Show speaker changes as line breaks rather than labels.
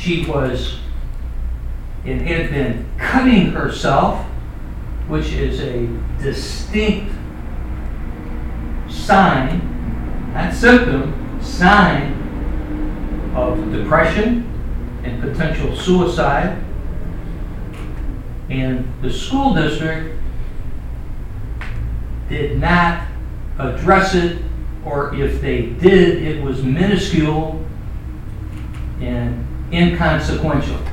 she was and had been cutting herself, which is a distinct sign, not symptom, sign of depression and potential suicide. And the school district did not address it, or if they did, it was minuscule and inconsequential.